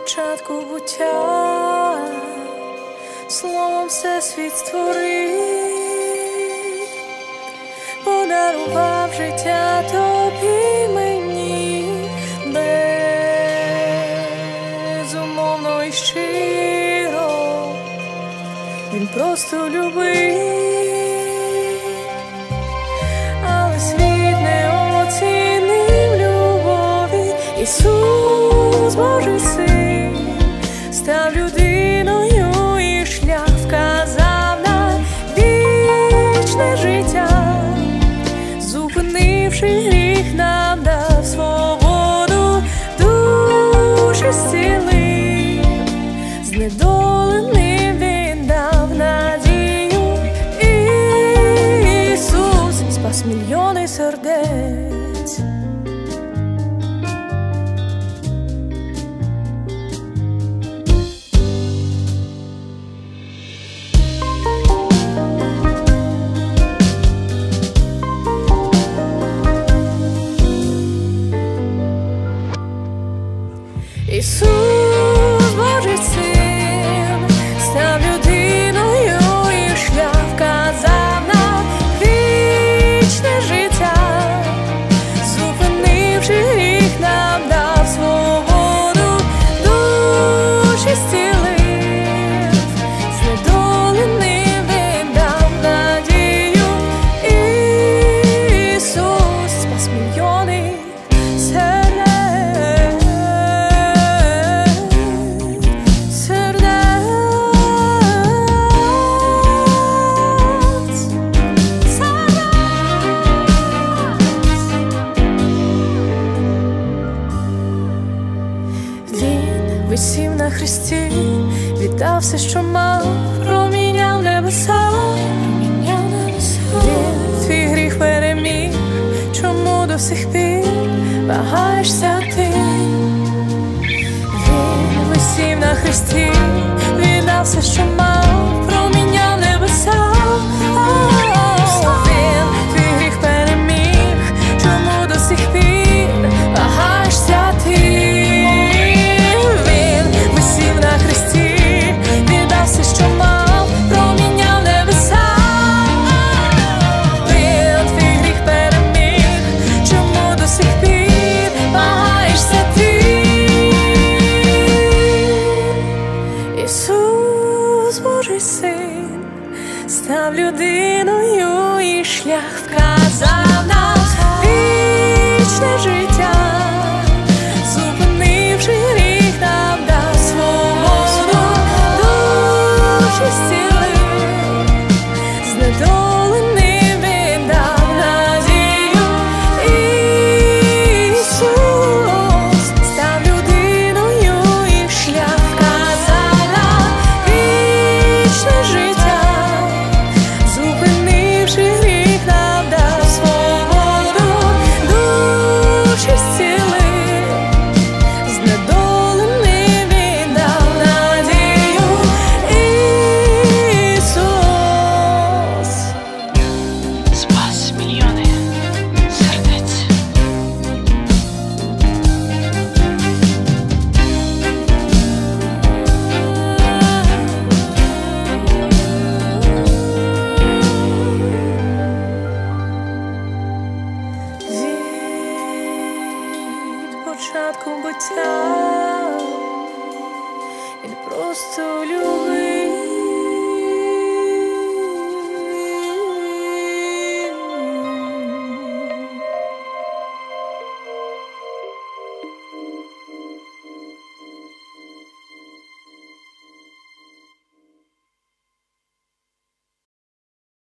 початку буття, словом всесвіт створив, подарував життя тобі, мені, безумовно і щиро, він просто любив, але світ не оцінив любові. Ісус, Божий Син, став людиною і шлях вказав на вічне життя, зупинивши гріх, нам дав свободу, душі зцілив, знедоленим він дав надію. Ісус спас мільйони сердець. Ісус, Божий Син, став людиною і шлях вказав на вічне життя, зупинивши гріх, нам дав свободу, душі зцілив, знедоленим він дав надію. Ісус спас мільйони сердець. Висів на хресті, віддав все, що мав, проміняв небеса. Він твій гріх переміг, чому до сих пір вагаєшся ти? Він висів на хресті, віддав все, що мав, проміняв небеса. Він твій гріх переміг, чому до сих пір вагаєшся ти? Ісус, Божий Син, став людиною і шлях вказав нам вічне життя, зупинивши гріх, нам дав свободу, душі зцілив, знедоленим він дав надію. Ісус став людиною і шлях життя, зупинивши гріх, нам дав свободу, душі зцілив, знедоленим він дав надію. Ісус спас мільйони сердець. Початку буття він просто любив.